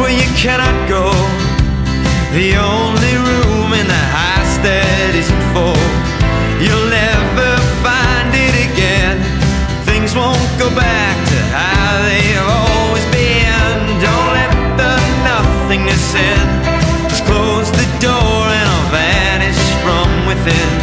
you cannot go. The only room in the house that isn't full. You'll never find it again. Things won't go back to how they've always been. Don't let the nothingness in. Just close the door and I'll vanish from within.